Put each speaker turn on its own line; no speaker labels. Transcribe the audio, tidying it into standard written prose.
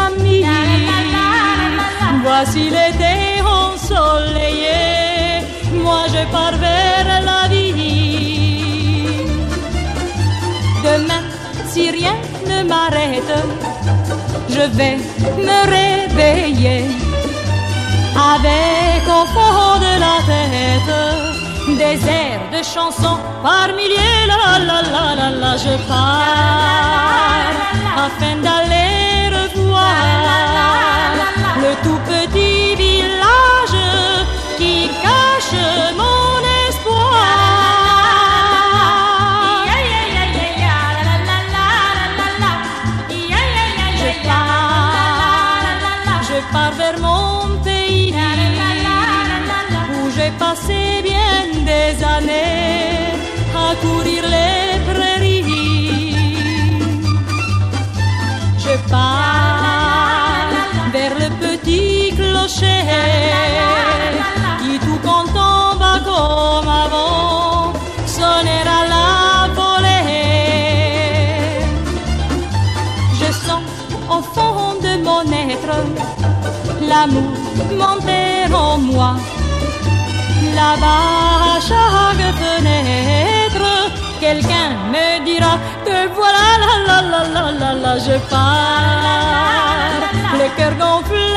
amis. Voici l'été ensoleillé, moi je pars vers la vie. Demain, si rien ne m'arrête, je vais me réveiller avec au fond de la tête des airs de chansons par milliers. La la la la la, je pars afin d'aller revoir le tout petit village qui cache mon espoir. Je pars vers mon pays où j'ai passé bien des années à courir les prairies. Je pars vers le petit clocher qui tout content va comme avant sonner à la volée. Je sens au fond de mon être l'amour monter en moi. Là-bas, à chaque fenêtre, quelqu'un me dira que voilà, la la la la la la, je pars, le cœur gonflé